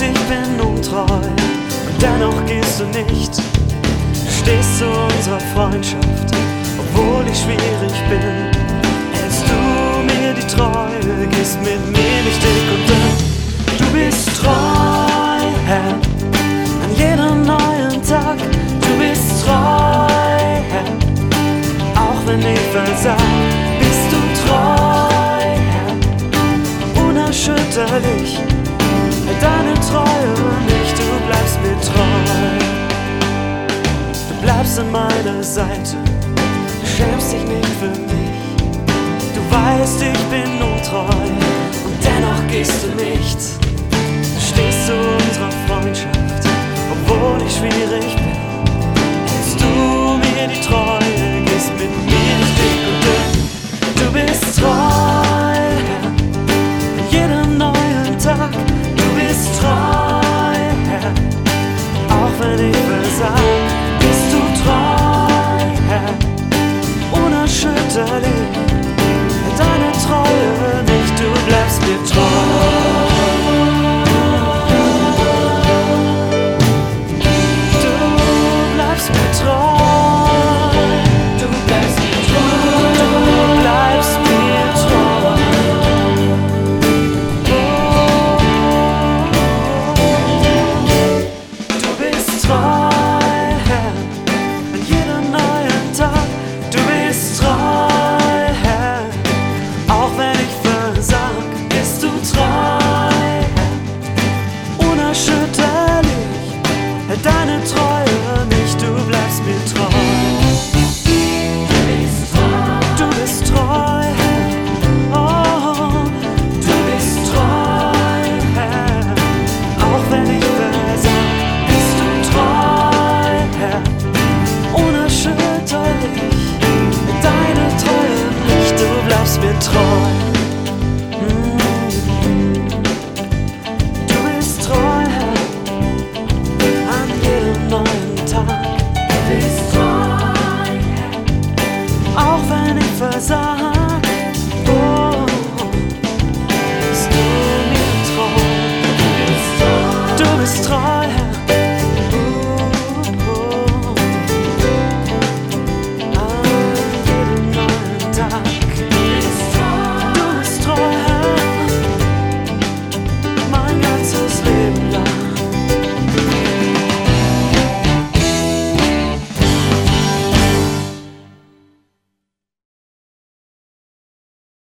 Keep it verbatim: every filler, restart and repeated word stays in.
ich bin untreu und dennoch gehst du nicht. Du stehst zu unserer Freundschaft, obwohl ich schwierig bin. Hältst du mir die Treue, gehst mit mir nicht dick und dünn. Du bist treu, Herr, an jedem neuen Tag. Du bist treu, Herr, auch wenn ich versag. Bist du treu, Herr, unerschütterlich. Deine Treue nicht, du bleibst mir treu. Du bleibst an meiner Seite, du schämst dich nicht für mich. Du weißt, ich bin untreu und dennoch gehst du nicht.